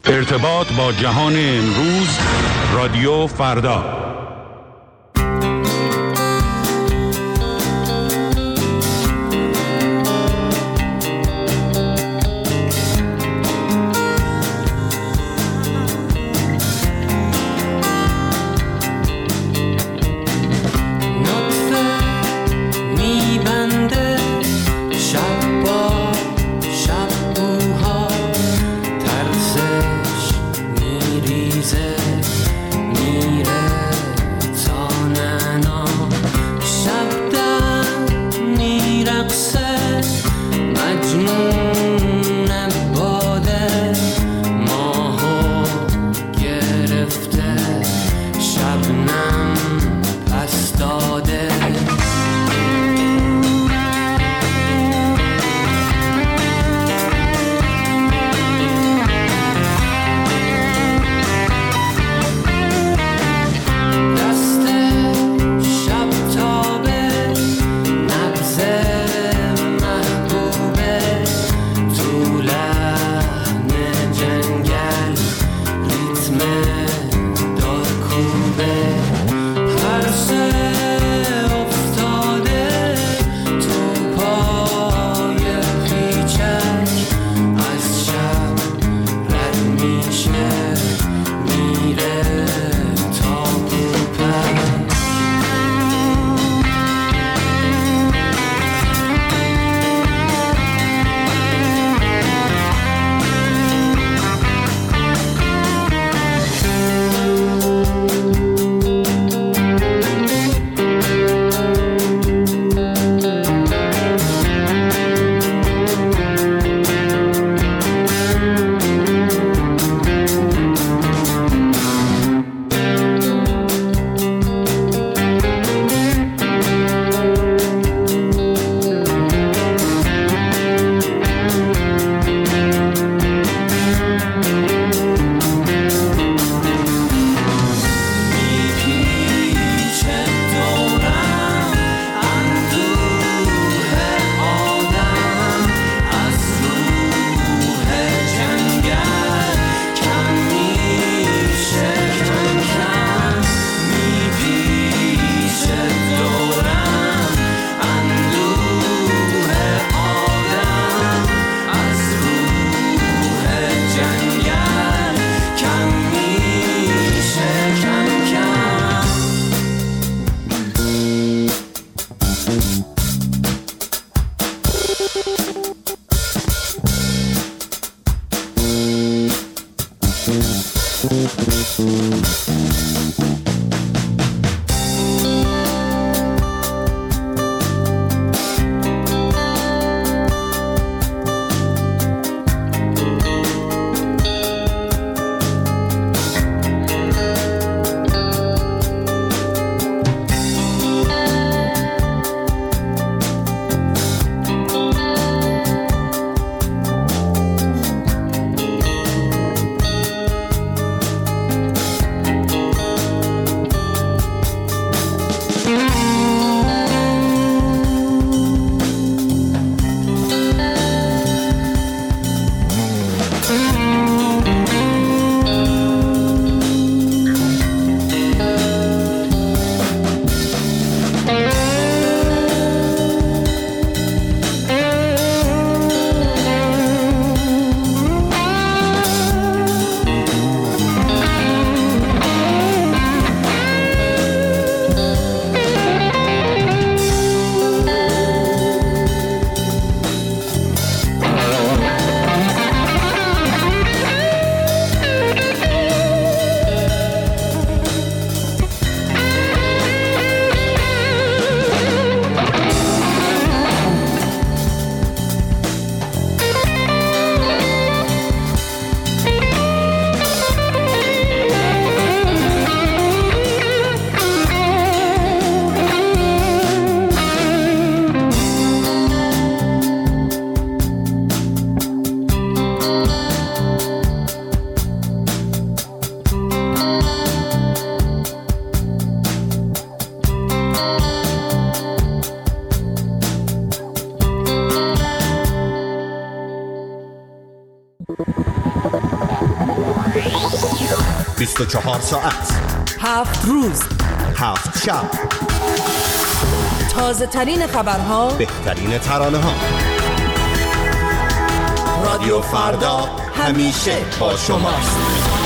ارتباط با جهان امروز، رادیو فردا. 24 ساعت 7 روز 7 شب، تازه ترین خبرها، بهترین ترانه ها. رادیو فردا همیشه با شماست.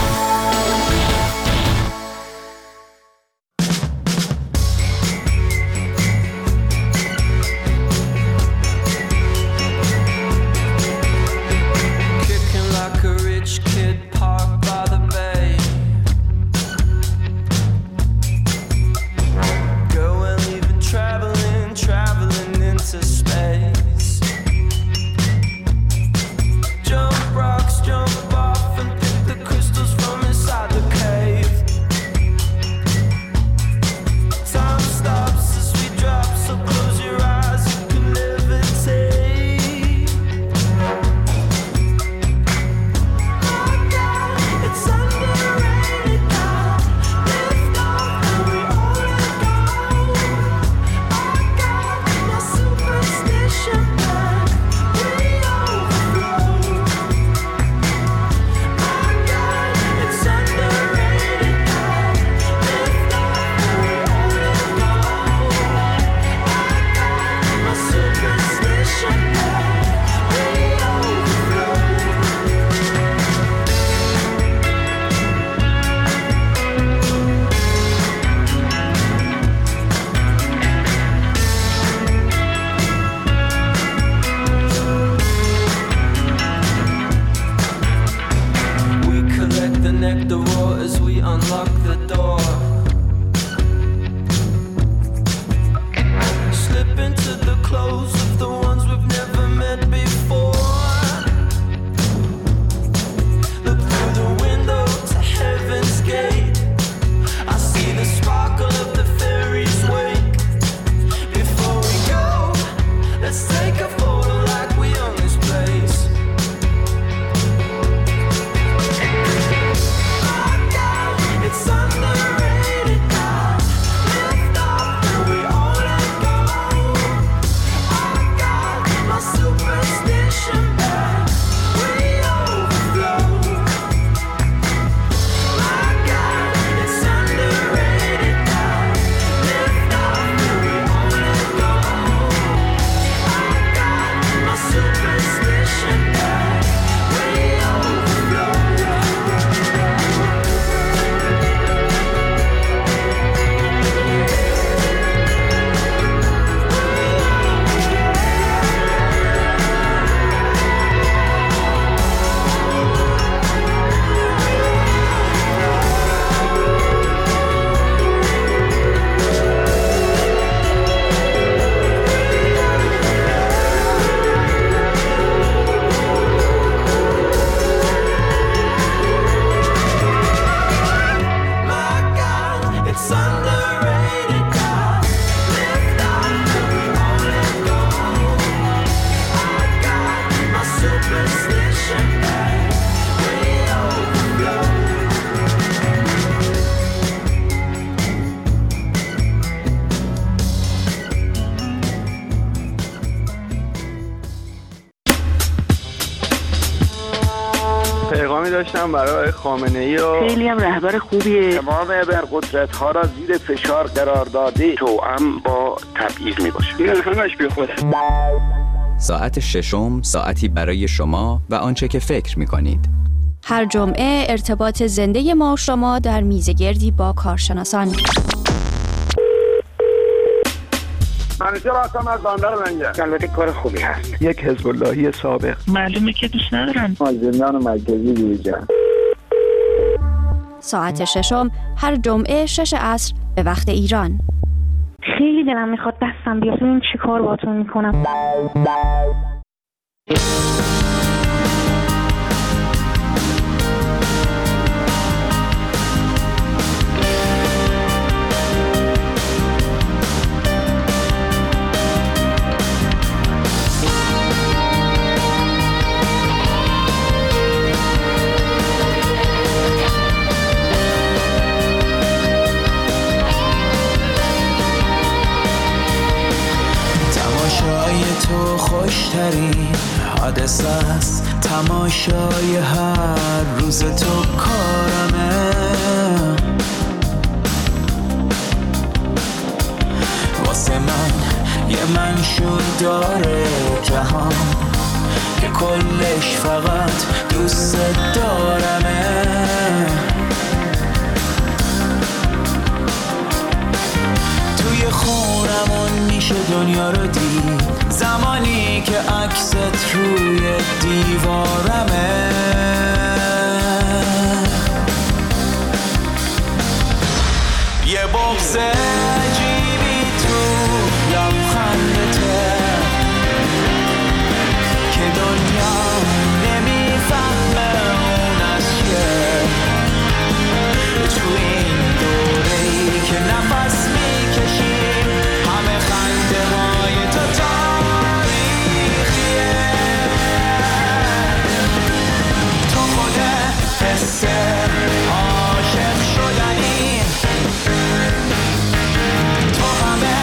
پیغامی داشتم برای خامنه‌ای و خیلی هم رهبر خوبیه. تمام ابرقدرت‌ها را زیر فشار قرار داده، توأم با تبعیض میباشه. این همش بیخوده. ساعت ششم، ساعتی برای شما و آنچه که فکر می‌کنید. هر جمعه ارتباط زنده ما و شما در میزگردی با کارشناسان. منیجر هستم از بندر منجر. البته کار خوبی هست. یک حزب اللهی سابق. معلومه که دوست ندارن. از زندان مرکزی بیرون. ساعت ششم هر جمعه 6 عصر به وقت ایران. خیلی دلم میخواد دستم بیاد. ببین چی کار باهاتون میکنم. تو خوشترین حادثه است، تماشای هر روز تو کارمه. یه منشور داره جهان که کلش فقط دوست دارمه. توی خونمون میشه دنیا رو دید زمانی که عکست روی دیوارمه. یه بغض عجیبی تو لبخندته که دنیا نمیفهمه اون از چیه. تو این دوره‌ای که نفس میکشیم همه خنده های تو تاریخیه. تو خود حس عاشق شدنی، تو همه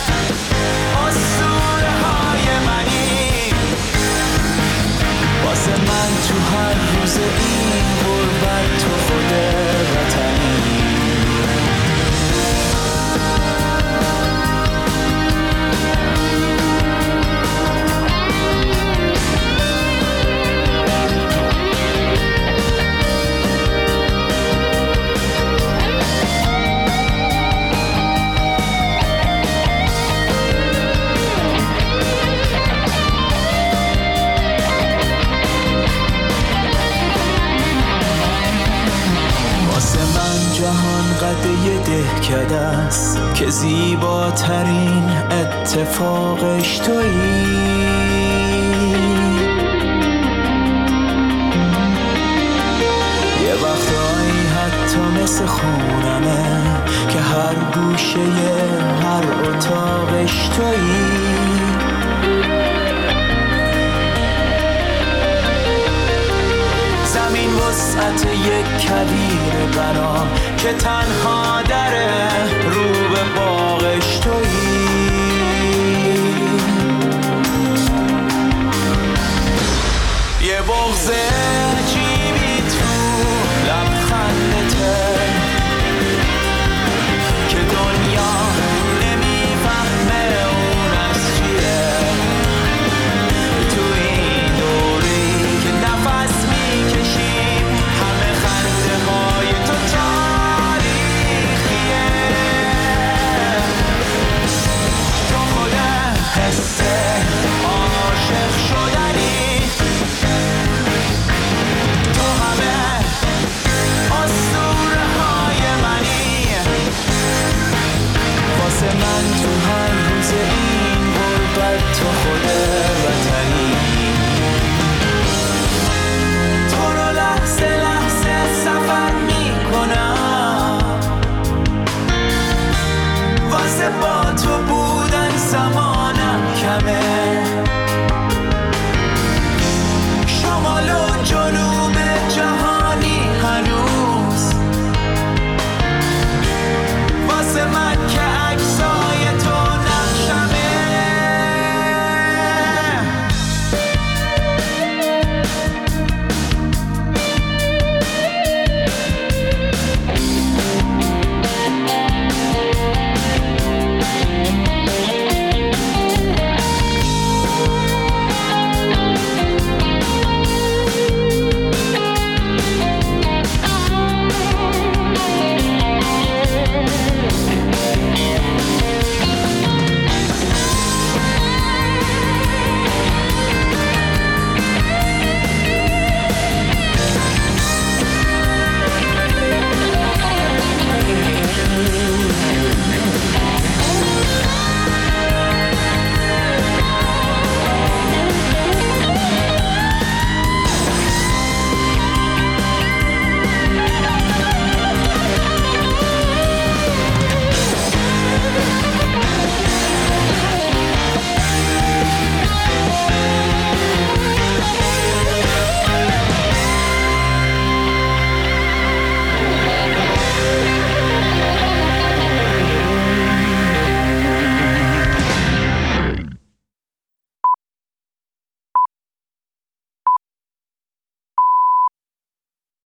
اسطوره های منی. واسه من تو هر روز این غربت تو خود وطنی. جهان قد یه دهکده است که زیباترین اتفاقش تویی. یه وقتایی حتی مثل خونمه که هر گوشه هر اتاقش تویی. زمین وسعت یک کویر برام که تنها دره رو به باغش تویی. یه بغض